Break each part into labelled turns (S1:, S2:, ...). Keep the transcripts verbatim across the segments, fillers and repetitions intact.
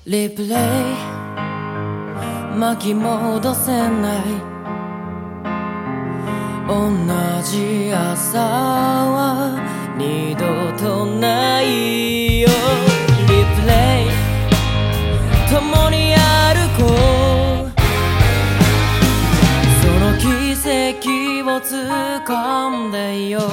S1: リプレイ巻き戻せない同じ朝は二度とないよ。リプレイ共に歩こう、その奇跡を掴んでよ。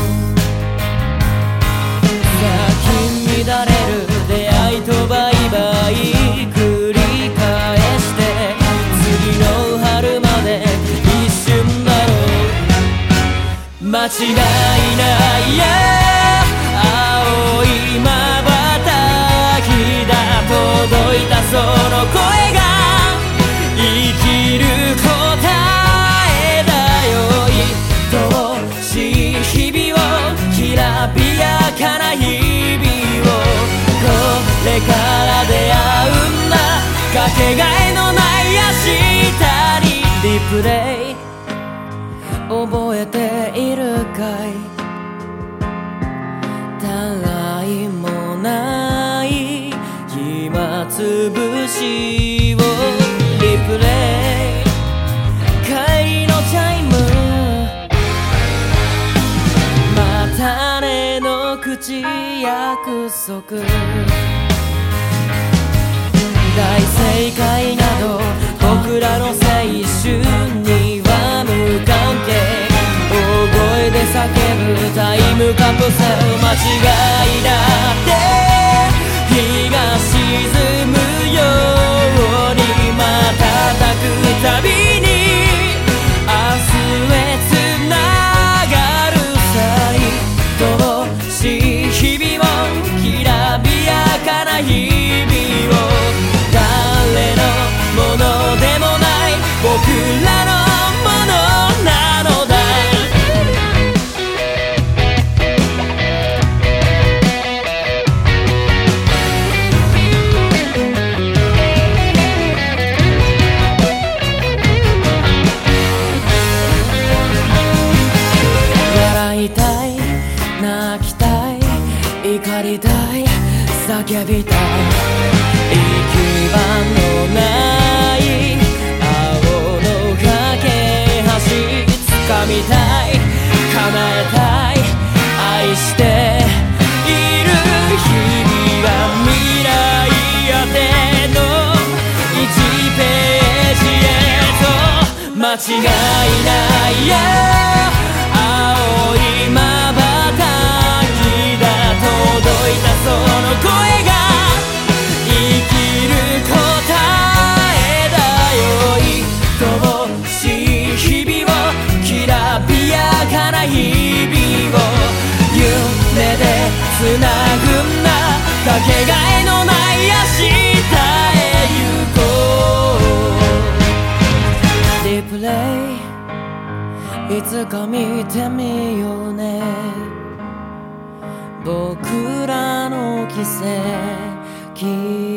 S1: 咲き乱れる出会いとバイバイ繰り返して、次の春まで一瞬だろう。間違いないや青い瞬きだ。届いたその声が生きる答えだよ。愛しい日々をきらびやかな日々を、これから出会うんだかけがえのない明日に。リプレイ覚えているかい、たわいもない暇つぶしを。リプレイ帰りのチャイム、またねの口約束。大正解など僕らの青春には無関係。大声で叫ぶタイムカプセル、間違いだって日が沈むように瞬くたびに明日へつながるさ。愛しい日々をきらびやかな日々を、誰のものでもない僕らのものなのだ。笑いたい泣きたい怒りたい叫びたい、行き場のない青の架け橋掴みたい叶えたい愛している日々が未来宛てのいちページへと。間違いないや青い瞬きだ。届いたその声が生きる答えだよ。愛しい日々をきらびやかな日々を、夢でつなぐんだかけがえのない明日へ行こう。リプレイいつか見てみようね、僕らの奇跡。